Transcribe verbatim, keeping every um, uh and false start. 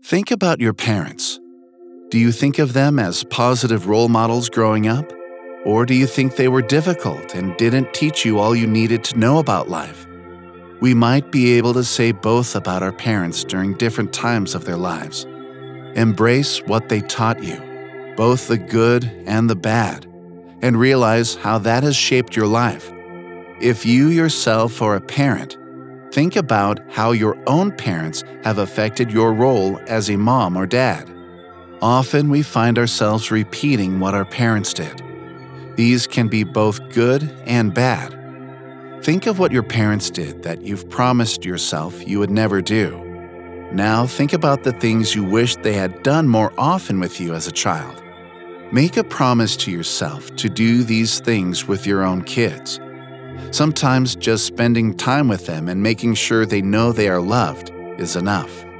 Think about your parents. Do you think of them as positive role models growing up? Or do you think they were difficult and didn't teach you all you needed to know about life? We might be able to say both about our parents during different times of their lives. Embrace what they taught you, both the good and the bad, and realize how that has shaped your life. If you yourself are a parent, think about how your own parents have affected your role as a mom or dad. Often we find ourselves repeating what our parents did. These can be both good and bad. Think of what your parents did that you've promised yourself you would never do. Now think about the things you wish they had done more often with you as a child. Make a promise to yourself to do these things with your own kids. Sometimes just spending time with them and making sure they know they are loved is enough.